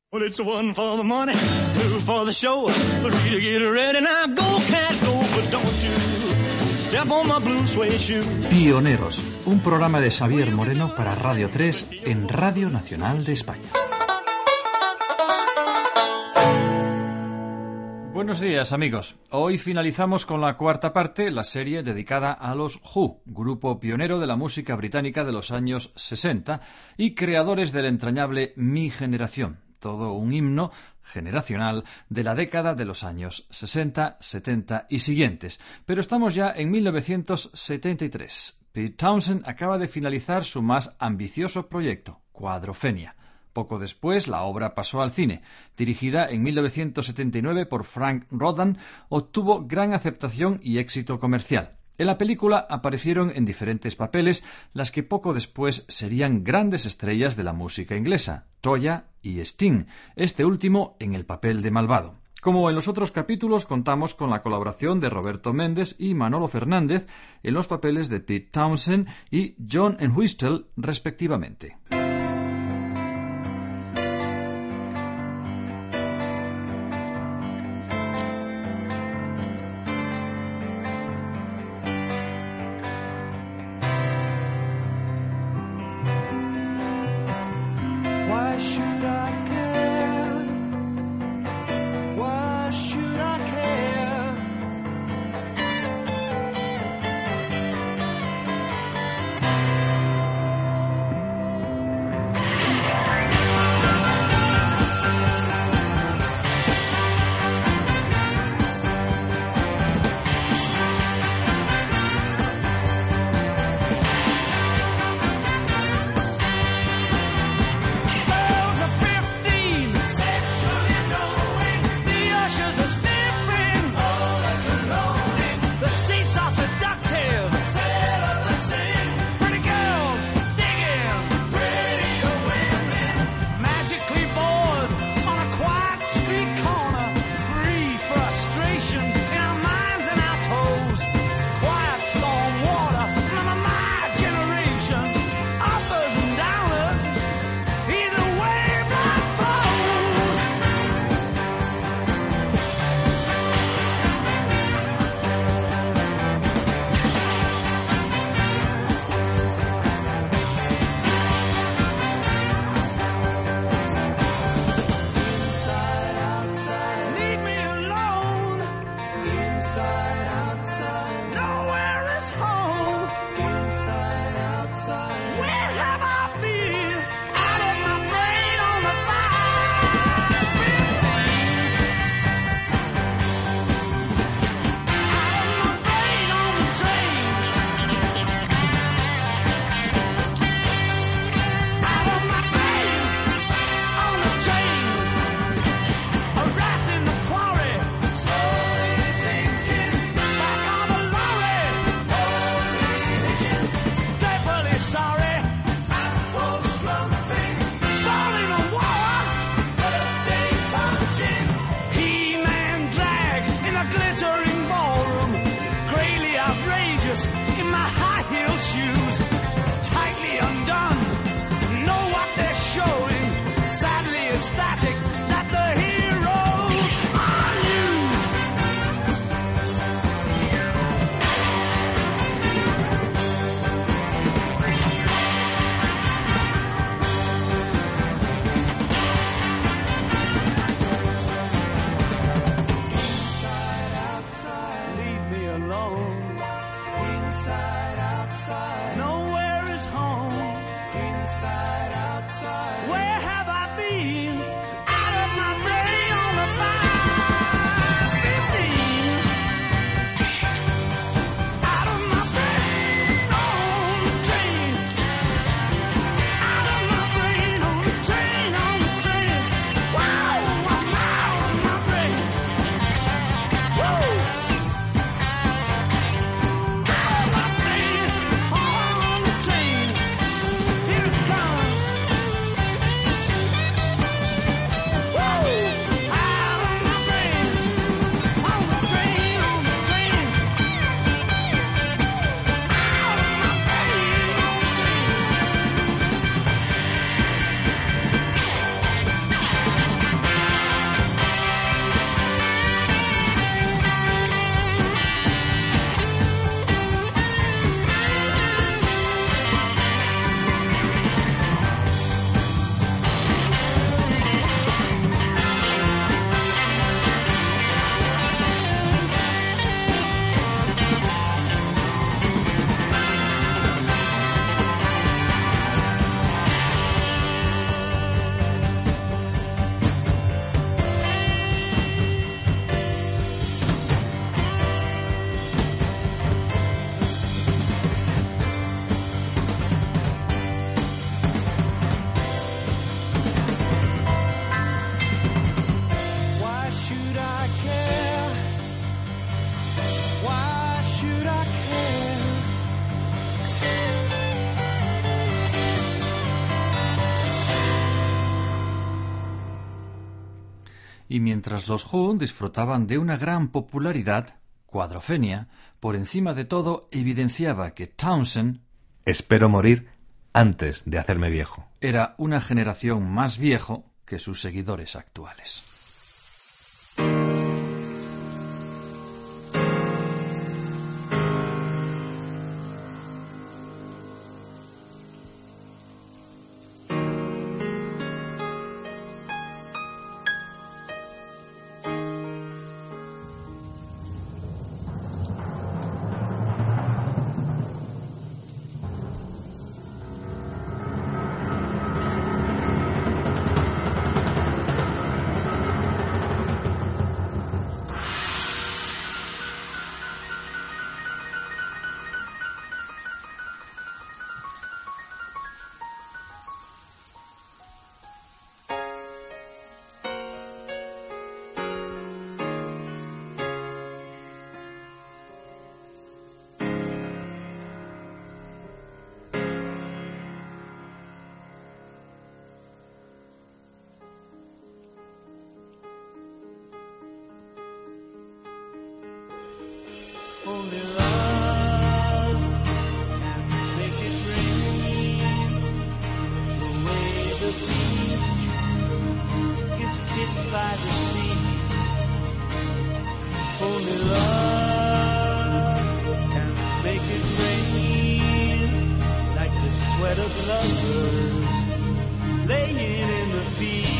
Well, it's one for the money, two for the show, three to get ready. Now go, cat, go, but don't you step on my blue suede shoe. Pioneros, un programa de Xavier Moreno para Radio 3 en Radio Nacional de España. Buenos días, amigos. Hoy finalizamos con la cuarta parte, la serie dedicada a los Who, grupo pionero de la música británica de los años 60 y creadores del entrañable Mi Generación, todo un himno generacional de la década de los años 60, 70 y siguientes. Pero estamos ya en 1973. Pete Townshend acaba de finalizar su más ambicioso proyecto, Quadrophenia. Poco después, la obra pasó al cine. Dirigida en 1979 por Frank Rodan, obtuvo gran aceptación y éxito comercial. En la película aparecieron en diferentes papeles las que poco después serían grandes estrellas de la música inglesa, Toyah y Sting, este último en el papel de malvado. Como en los otros capítulos, contamos con la colaboración de Roberto Méndez y Manolo Fernández en los papeles de Pete Townshend y John Entwistle, respectivamente. Y mientras los Who disfrutaban de una gran popularidad, Cuadrofenia, por encima de todo, evidenciaba que Townshend, espero morir antes de hacerme viejo, era una generación más viejo que sus seguidores actuales. Only love can make it rain. The way the beach gets kissed by the sea. Only love can make it rain. Like the sweat of lovers laying in the fields.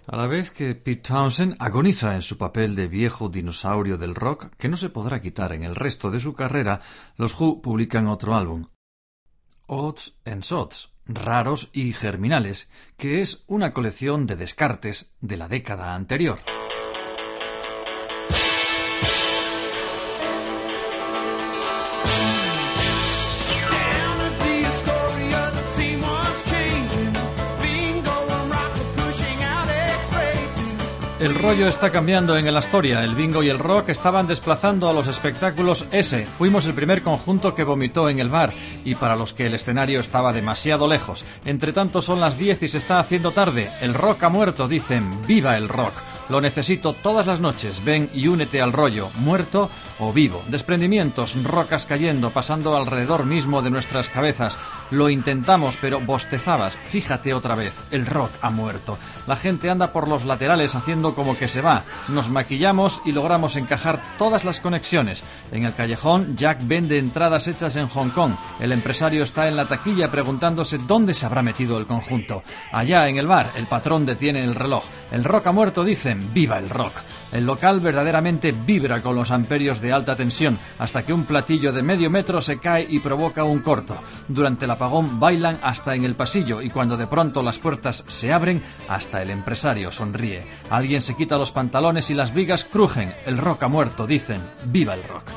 A la vez que Pete Townshend agoniza en su papel de viejo dinosaurio del rock, que no se podrá quitar en el resto de su carrera, los Who publican otro álbum, Odds and Sods, raros y germinales, que es una colección de descartes de la década anterior. El rollo está cambiando en el Astoria. El bingo y el rock estaban desplazando a los espectáculos S. Fuimos el primer conjunto que vomitó en el bar y para los que el escenario estaba demasiado lejos. Entre tanto son las 10 y se está haciendo tarde. El rock ha muerto, dicen. ¡Viva el rock! Lo necesito todas las noches. Ven y únete al rollo, muerto o vivo. Desprendimientos, rocas cayendo, pasando alrededor mismo de nuestras cabezas. Lo intentamos, pero bostezabas. Fíjate otra vez, el rock ha muerto. La gente anda por los laterales haciendo como que se va. Nos maquillamos y logramos encajar todas las conexiones. En el callejón, Jack vende entradas hechas en Hong Kong. El empresario está en la taquilla preguntándose dónde se habrá metido el conjunto. Allá en el bar, el patrón detiene el reloj. El rock ha muerto, dicen. ¡Viva el rock! El local verdaderamente vibra con los amperios de alta tensión, hasta que un platillo de medio metro se cae y provoca un corto. Durante el apagón bailan hasta en el pasillo y cuando de pronto las puertas se abren, hasta el empresario sonríe. Alguien se quita los pantalones y las vigas crujen. El rock ha muerto, dicen. ¡Viva el rock!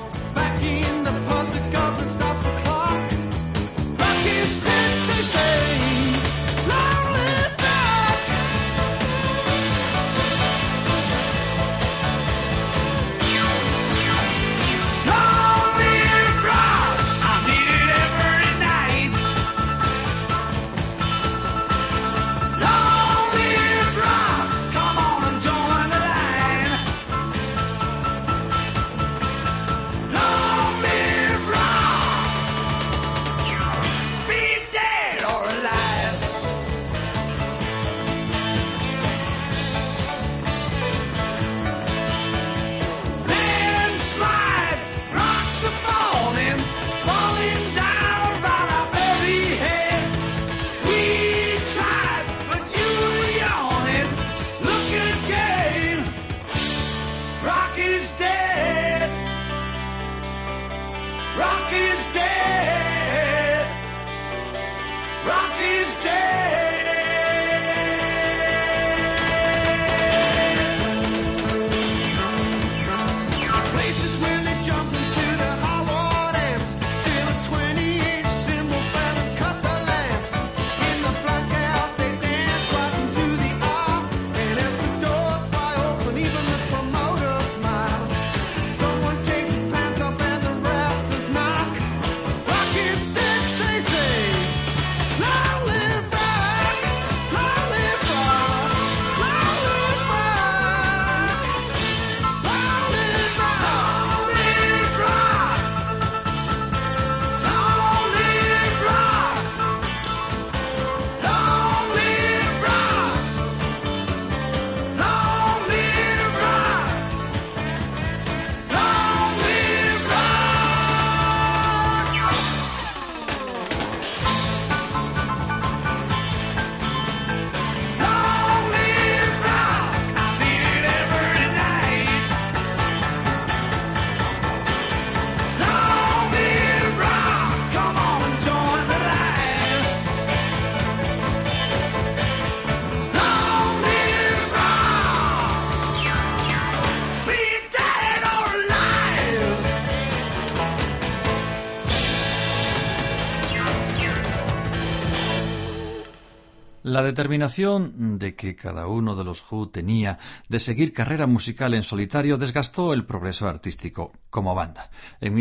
La determinación de que cada uno de los Who tenía de seguir carrera musical en solitario desgastó el progreso artístico como banda. En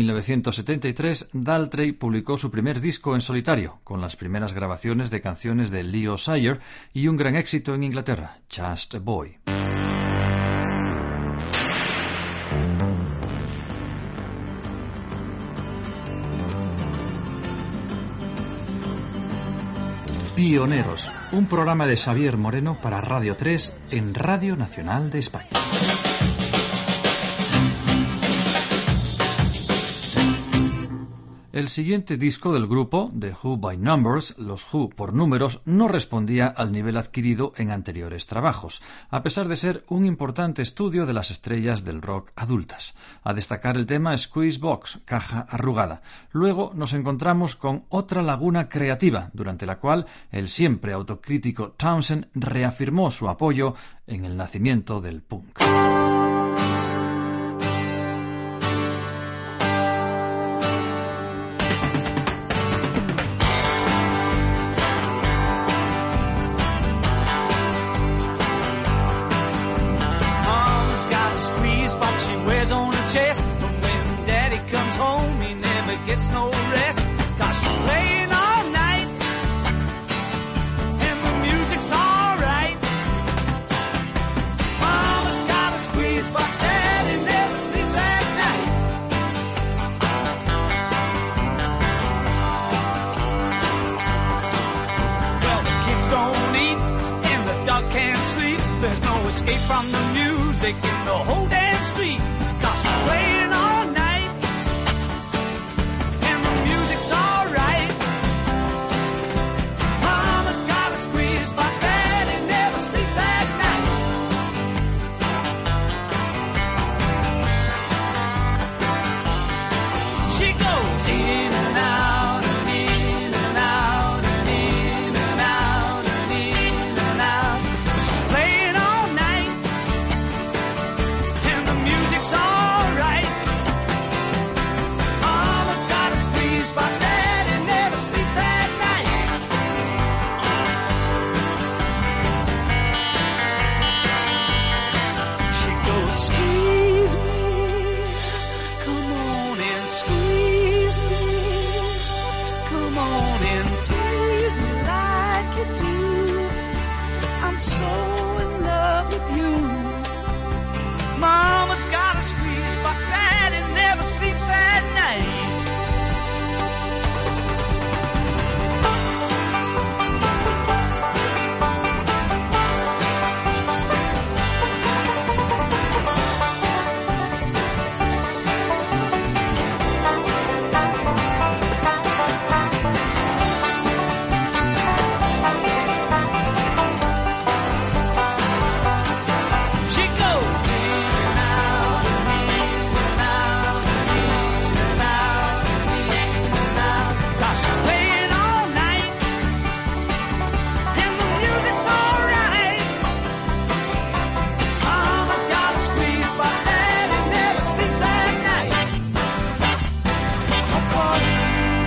1973, Daltrey publicó su primer disco en solitario, con las primeras grabaciones de canciones de Leo Sayer y un gran éxito en Inglaterra, Just a Boy. Pioneros, un programa de Xavier Moreno para Radio 3 en Radio Nacional de España. El siguiente disco del grupo, The Who by Numbers, los Who por números, no respondía al nivel adquirido en anteriores trabajos, a pesar de ser un importante estudio de las estrellas del rock adultas. A destacar el tema Squeeze Box, caja arrugada. Luego nos encontramos con otra laguna creativa, durante la cual el siempre autocrítico Townshend reafirmó su apoyo en el nacimiento del punk. Escape from the music in the whole damn street. 'Cause she's playing all night, and the music's alright. Mama's got a squeeze box, Daddy never sleeps at night. She goes in and out, and in and out, and in and out, and in and out. She's playing all night, and the music's alright. Mama's got a squeeze box, Daddy never sleeps at night. She goes, squeeze me, come on and squeeze me, come on and tease me like you do. I'm so in love with you. Mama's got a squeeze box, Daddy never sleeps at night. She goes in and out, and in and out, and in and out, and in and out. 'Cause she's playing all night, and the music's alright. Mama's got a squeeze box, Daddy never sleeps at night. Oh, boy.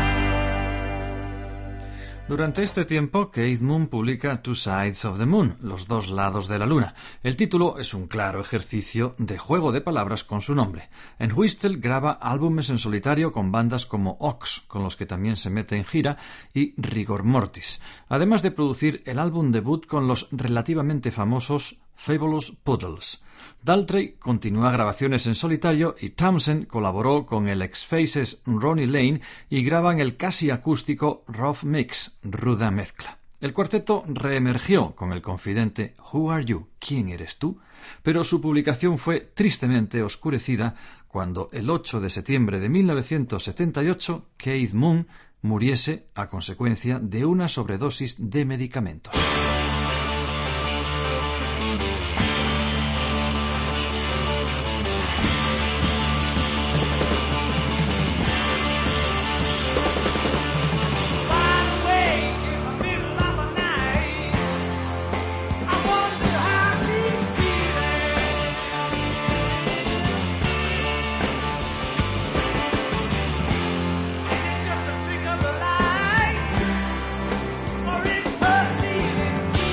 Durante este tiempo, Keith Moon publica Two Sides of the Moon, los dos lados de la luna. El título es un claro ejercicio de juego de palabras con su nombre. En Whistle graba álbumes en solitario con bandas como Ox, con los que también se mete en gira, y Rigor Mortis, además de producir el álbum debut con los relativamente famosos Fabulous Poodles. Daltrey continúa grabaciones en solitario y Townshend colaboró con el ex-Faces Ronnie Lane y graban el casi acústico Rough Mix, ruda mezcla. El cuarteto reemergió con el confidente Who Are You? ¿Quién eres tú? Pero su publicación fue tristemente oscurecida cuando el 8 de septiembre de 1978 Keith Moon muriese a consecuencia de una sobredosis de medicamentos. Wide awake in the middle of the night, I wonder how she's feeling. Is it just a trick of the light, or is her seeing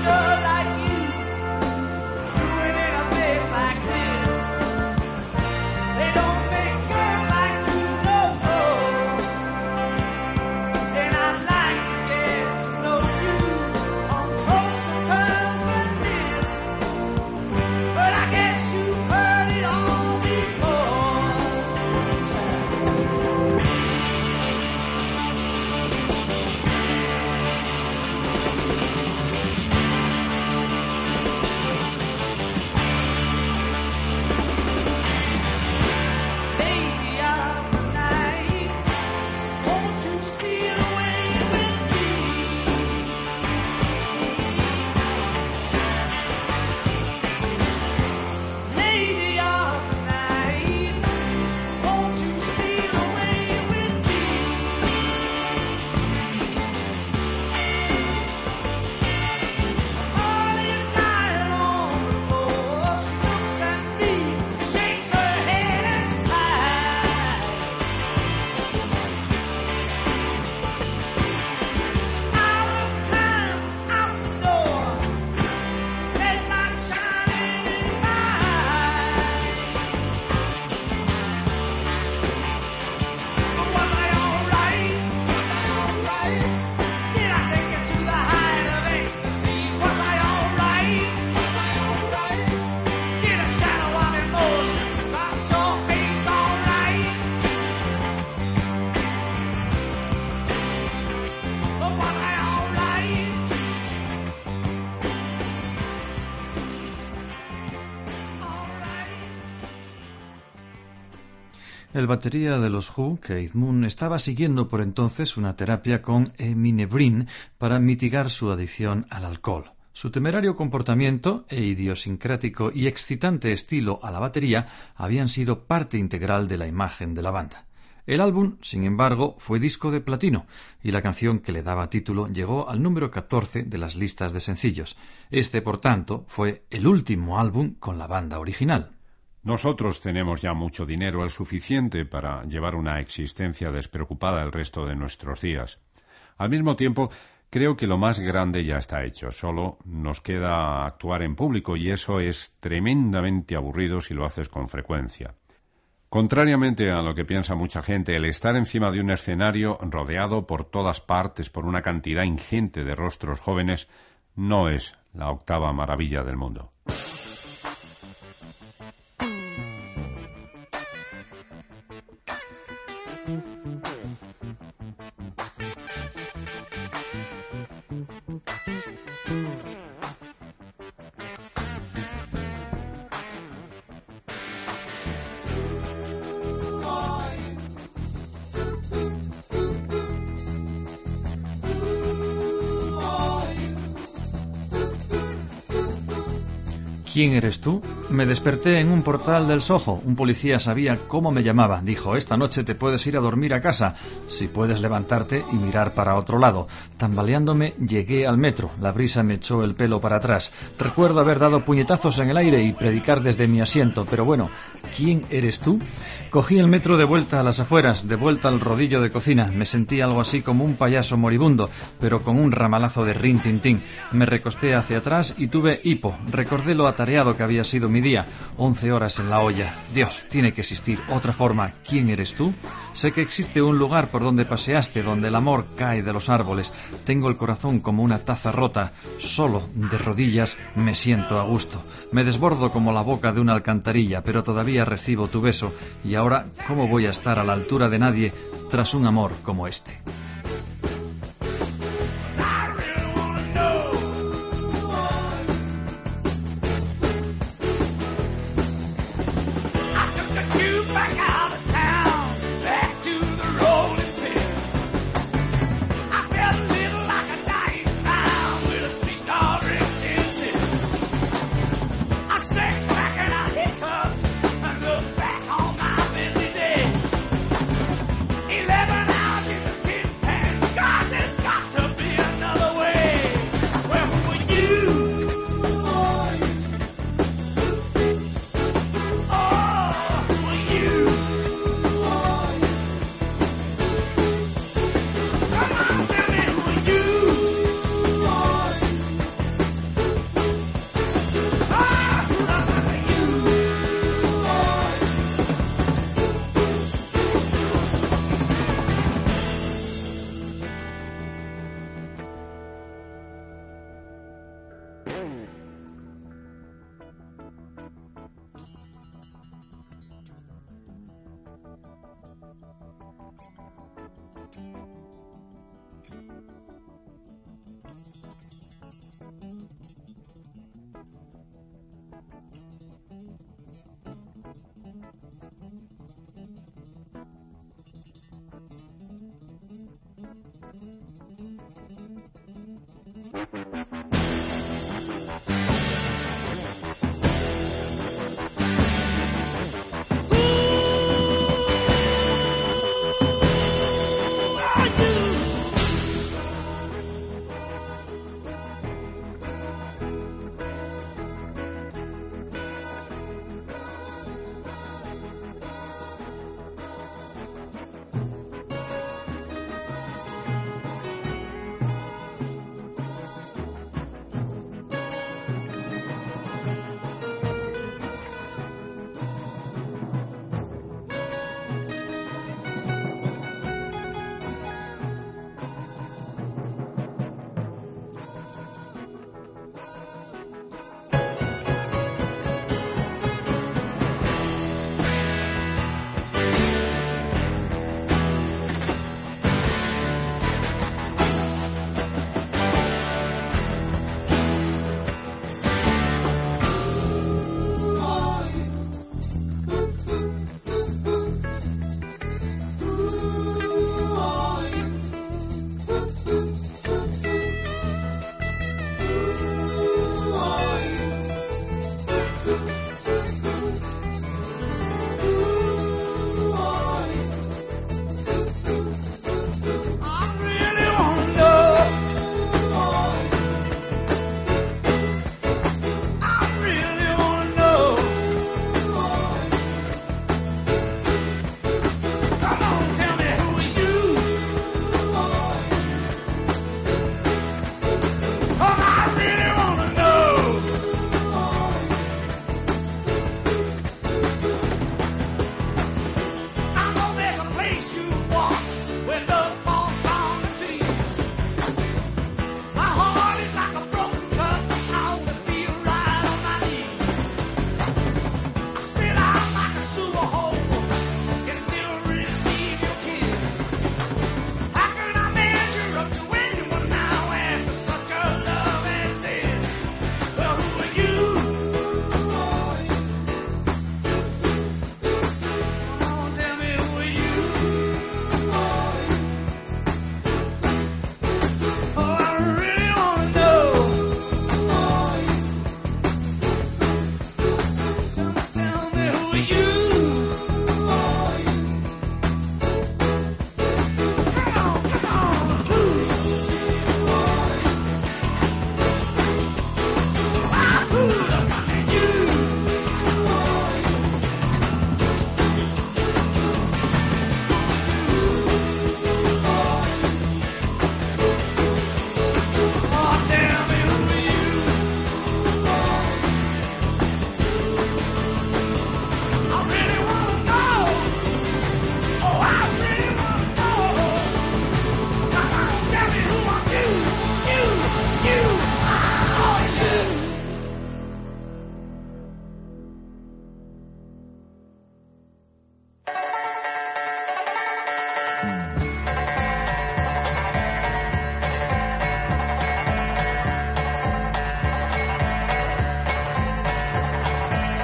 El batería de los Who, Keith Moon, estaba siguiendo por entonces una terapia con eminebrine para mitigar su adicción al alcohol. Su temerario comportamiento e idiosincrático y excitante estilo a la batería habían sido parte integral de la imagen de la banda. El álbum, sin embargo, fue disco de platino y la canción que le daba título llegó al número 14 de las listas de sencillos. Este, por tanto, fue el último álbum con la banda original. Nosotros tenemos ya mucho dinero, el suficiente para llevar una existencia despreocupada el resto de nuestros días. Al mismo tiempo, creo que lo más grande ya está hecho, solo nos queda actuar en público y eso es tremendamente aburrido si lo haces con frecuencia. Contrariamente a lo que piensa mucha gente, el estar encima de un escenario rodeado por todas partes por una cantidad ingente de rostros jóvenes no es la octava maravilla del mundo. ¿Quién eres tú? Me desperté en un portal del Soho. Un policía sabía cómo me llamaba. Dijo, esta noche te puedes ir a dormir a casa, si puedes levantarte y mirar para otro lado. Tambaleándome, llegué al metro. La brisa me echó el pelo para atrás. Recuerdo haber dado puñetazos en el aire y predicar desde mi asiento. Pero bueno, ¿quién eres tú? Cogí el metro de vuelta a las afueras, de vuelta al rodillo de cocina. Me sentí algo así como un payaso moribundo, pero con un ramalazo de rin tin tin. Me recosté hacia atrás y tuve hipo. Recordé lo atareado que había sido mi día. 11 horas en la olla. Dios, tiene que existir otra forma. ¿Quién eres tú? Sé que existe un lugar por donde paseaste, donde el amor cae de los árboles. Tengo el corazón como una taza rota. Solo, de rodillas, me siento a gusto. Me desbordo como la boca de una alcantarilla, pero todavía recibo tu beso. Y ahora, ¿cómo voy a estar a la altura de nadie tras un amor como este?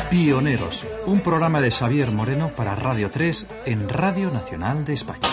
Pioneros, un programa de Xavier Moreno para Radio 3 en Radio Nacional de España.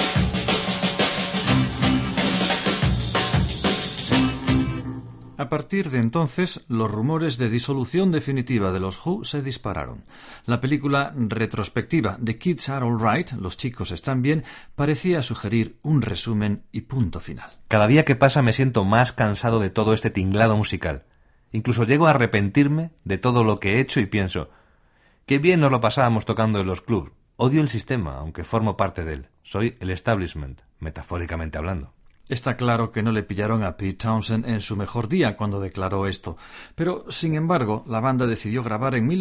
A partir de entonces, los rumores de disolución definitiva de los Who se dispararon. La película retrospectiva The Kids Are All Right, Los chicos están bien, parecía sugerir un resumen y punto final. Cada día que pasa me siento más cansado de todo este tinglado musical. Incluso llego a arrepentirme de todo lo que he hecho y pienso, qué bien nos lo pasábamos tocando en los clubs. Odio el sistema, aunque formo parte de él. Soy el establishment, metafóricamente hablando. Está claro que no le pillaron a Pete Townshend en su mejor día cuando declaró esto, pero, sin embargo, la banda decidió grabar en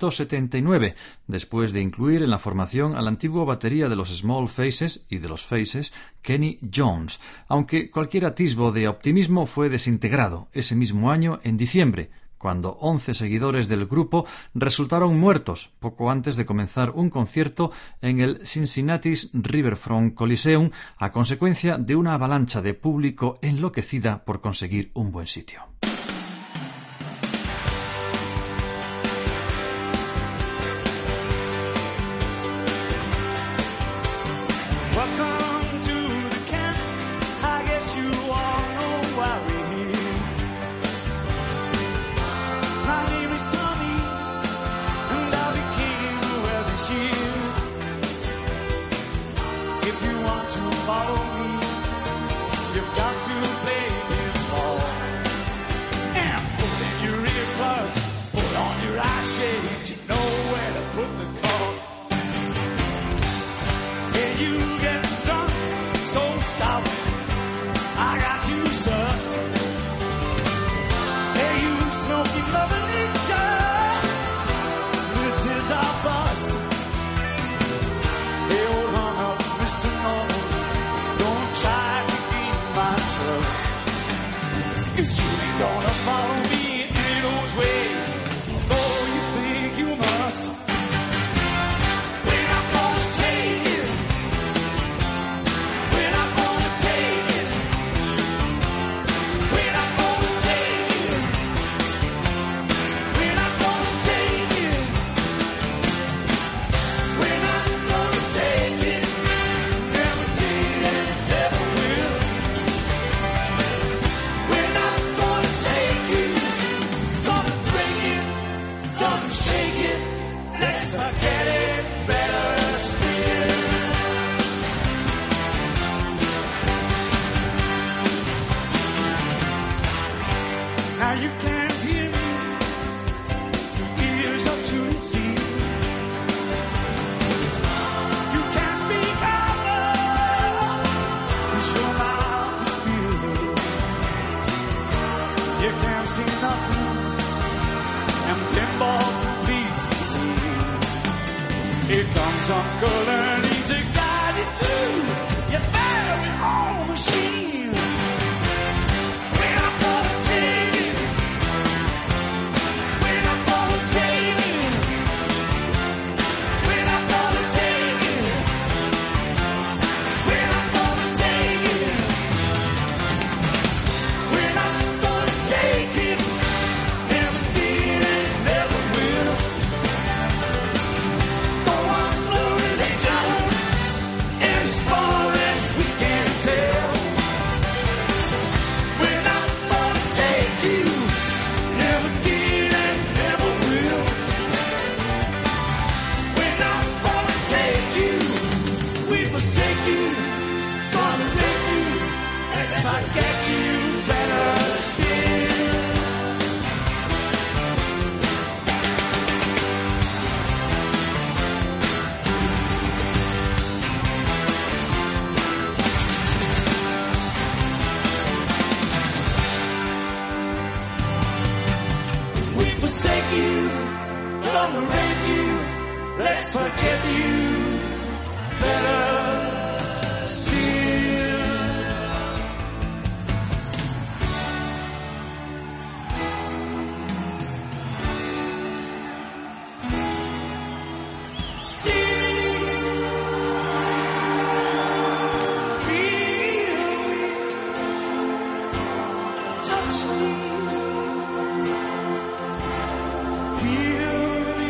1979, después de incluir en la formación al antiguo batería de los Small Faces y de los Faces, Kenny Jones, aunque cualquier atisbo de optimismo fue desintegrado ese mismo año en diciembre, cuando 11 seguidores del grupo resultaron muertos poco antes de comenzar un concierto en el Cincinnati's Riverfront Coliseum a consecuencia de una avalancha de público enloquecida por conseguir un buen sitio. Feel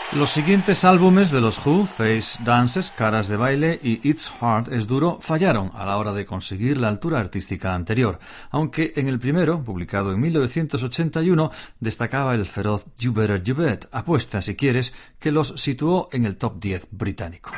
Los siguientes álbumes de los Who, Face Dances, Caras de Baile y It's Hard es Duro, fallaron a la hora de conseguir la altura artística anterior, aunque en el primero, publicado en 1981, destacaba el feroz You Better You Bet, apuesta si quieres, que los situó en el top 10 británico.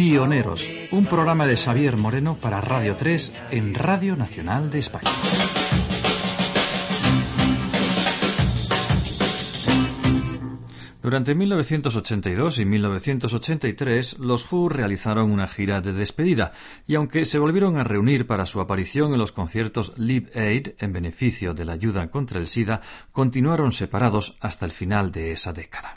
Pioneros, un programa de Xavier Moreno para Radio 3 en Radio Nacional de España. Durante 1982 y 1983, los Who realizaron una gira de despedida, y aunque se volvieron a reunir para su aparición en los conciertos Live Aid en beneficio de la ayuda contra el SIDA, continuaron separados hasta el final de esa década.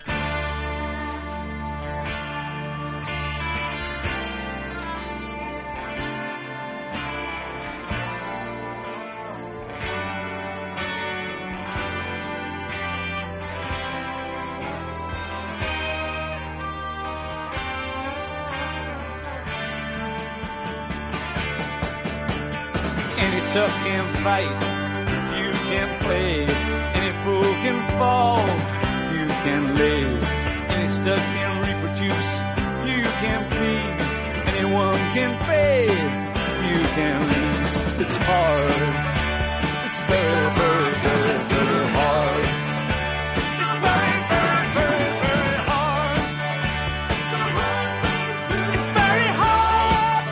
Tough can fight, you can play. Any fool can fall, you can live. Any stud can reproduce, you can please. Anyone can fade, you can lose. It's hard, it's very, very, very, very hard. It's very, very, very, very hard. It's very hard.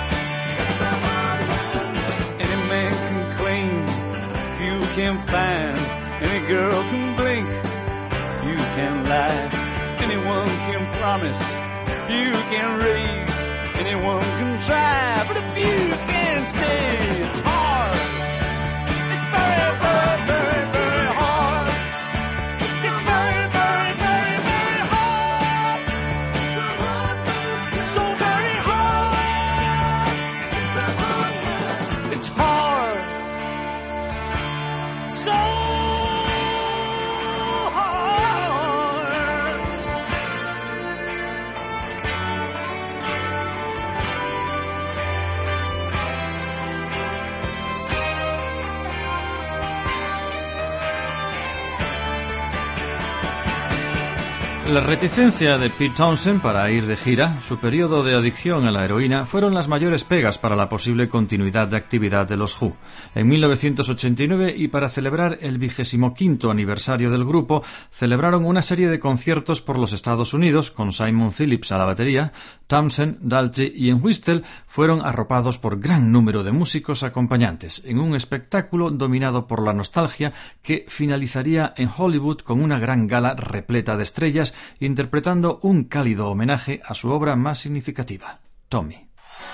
Any man can claim, you can find. Any girl can blink, you can lie. Anyone can promise, you can raise. Anyone can try, but if you can't stay, it's hard. It's very, very, very, very hard. It's very, very, very, very hard. So very hard. It's hard. So hard. La reticencia de Pete Townshend para ir de gira, su periodo de adicción a la heroína, fueron las mayores pegas para la posible continuidad de actividad de los Who. En 1989, y para celebrar el 25º aniversario del grupo, celebraron una serie de conciertos por los Estados Unidos, con Simon Phillips a la batería. Townshend, Daltrey y Entwistle fueron arropados por gran número de músicos acompañantes, en un espectáculo dominado por la nostalgia que finalizaría en Hollywood con una gran gala repleta de estrellas, interpretando un cálido homenaje a su obra más significativa, Tommy.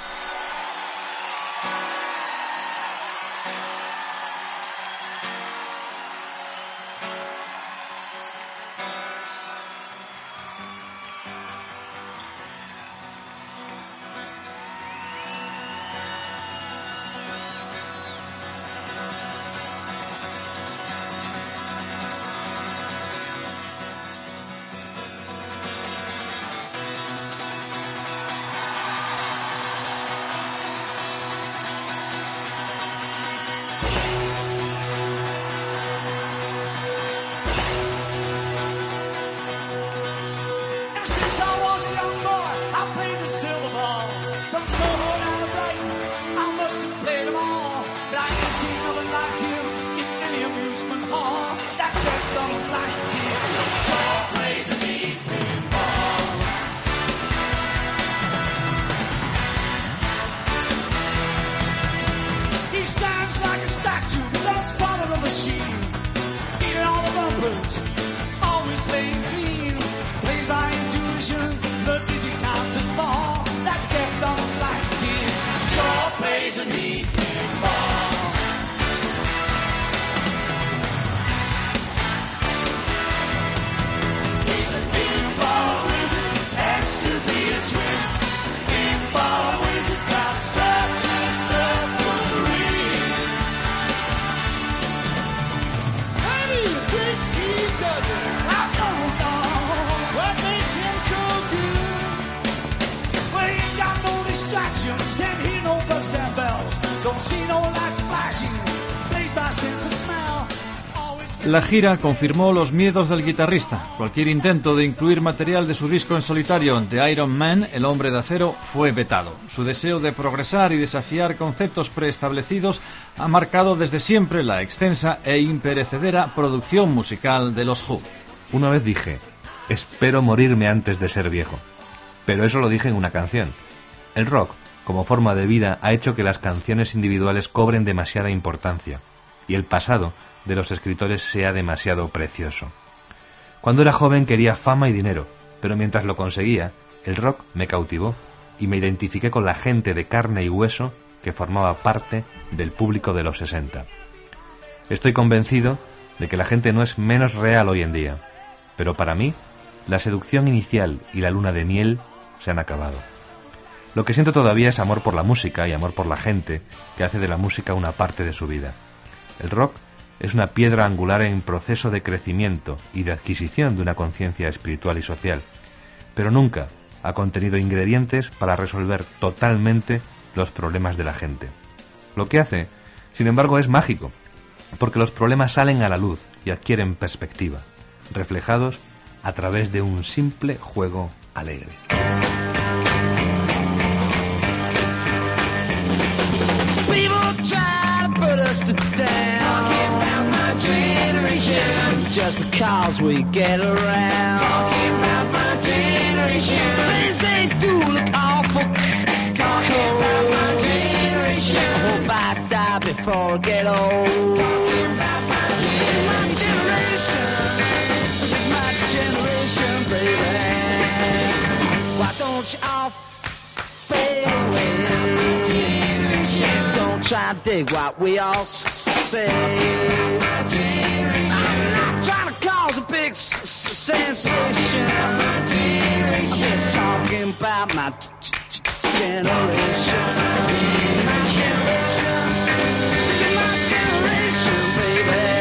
La gira confirmó los miedos del guitarrista. Cualquier intento de incluir material de su disco en solitario, The Iron Man, El Hombre de Acero, fue vetado. Su deseo de progresar y desafiar conceptos preestablecidos ha marcado desde siempre la extensa e imperecedera producción musical de los Who. Una vez dije, espero morirme antes de ser viejo. Pero eso lo dije en una canción. El rock, como forma de vida, ha hecho que las canciones individuales cobren demasiada importancia, y el pasado de los escritores sea demasiado precioso. Cuando era joven quería fama y dinero, pero mientras lo conseguía, el rock me cautivó y me identifiqué con la gente de carne y hueso que formaba parte del público de los 60. Estoy convencido de que la gente no es menos real hoy en día, pero para mí, la seducción inicial y la luna de miel se han acabado. Lo que siento todavía es amor por la música y amor por la gente que hace de la música una parte de su vida. El rock es una piedra angular en proceso de crecimiento y de adquisición de una conciencia espiritual y social, pero nunca ha contenido ingredientes para resolver totalmente los problemas de la gente. Lo que hace, sin embargo, es mágico, porque los problemas salen a la luz y adquieren perspectiva, reflejados a través de un simple juego alegre. Just because we get around talking about my generation, things they do look awful. Talking about my generation, I hope I die before I get old. Talking about my generation, this is my generation, baby. Why don't you all fade away? Don't try to dig what we all say. I'm not trying to cause a big sensation. I'm just talking about my generation. My generation. This is my generation, baby.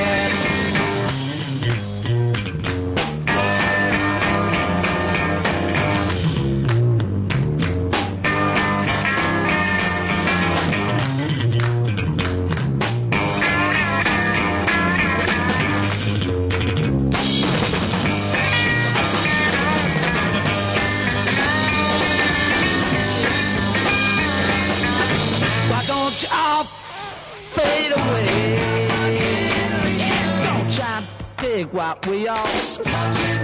All fade away. Don't try to dig what we all say.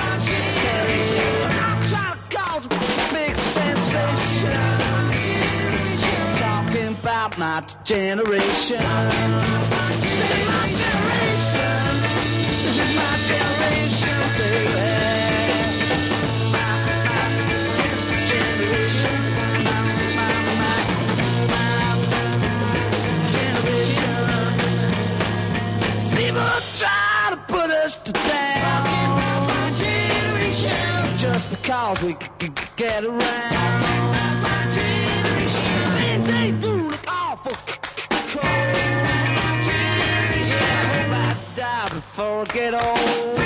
I'm trying to cause a big sensation. Just talking about my generation. This is my generation. This is my generation, baby. Try to put us to down. My generation, just because we get around. My generation, things they do look awful cold. My generation, I hope I die before I get old.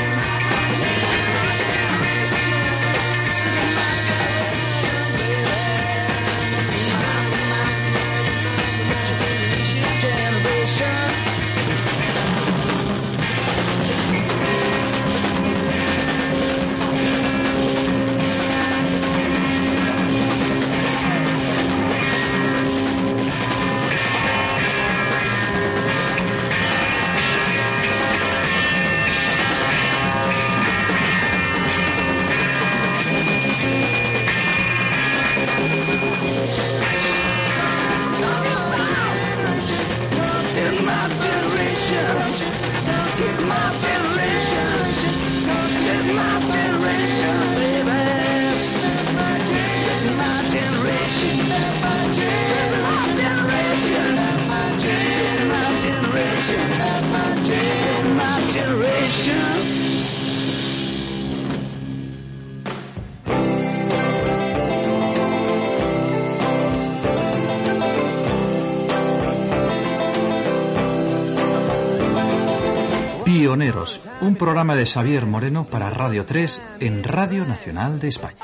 Pioneros, un programa de Xavier Moreno para Radio 3 en Radio Nacional de España.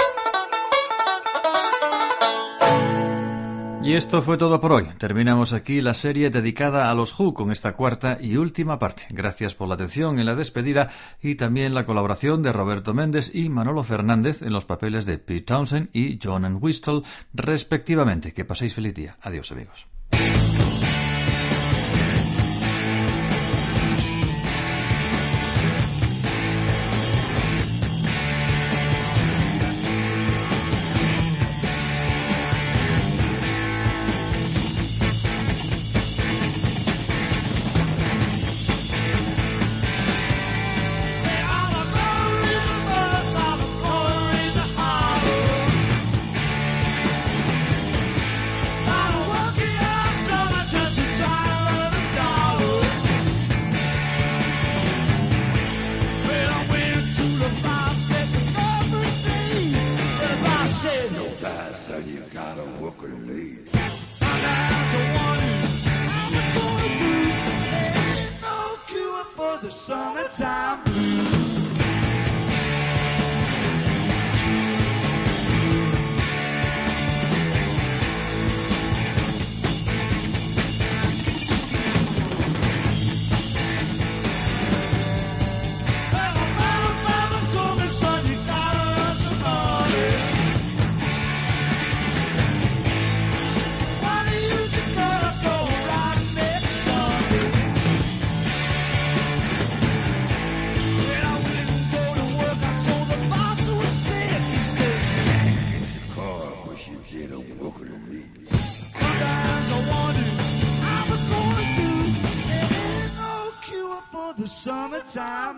Y esto fue todo por hoy. Terminamos aquí la serie dedicada a los Who con esta cuarta y última parte. Gracias por la atención en la despedida y también la colaboración de Roberto Méndez y Manolo Fernández en los papeles de Pete Townshend y John Entwistle, respectivamente. Que paséis feliz día. Adiós, amigos. son, you gotta work it late. Sometimes I wonder how I'm gonna do. There ain't no cure for the summertime blues. The summertime.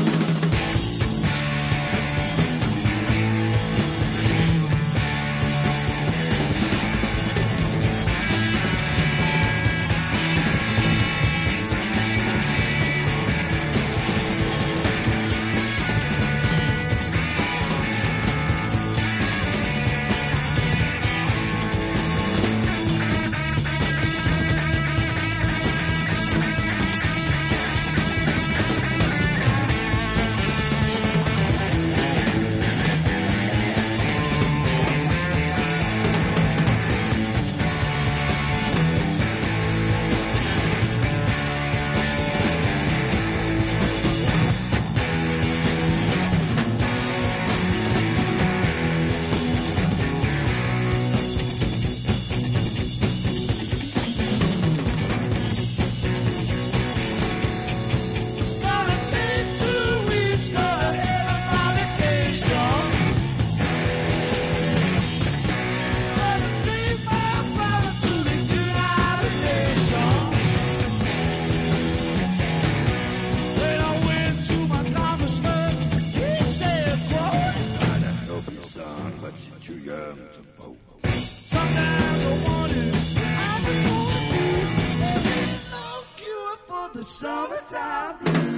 Sometimes I wonder how I'm gonna do. There ain't no cure for the summertime blues.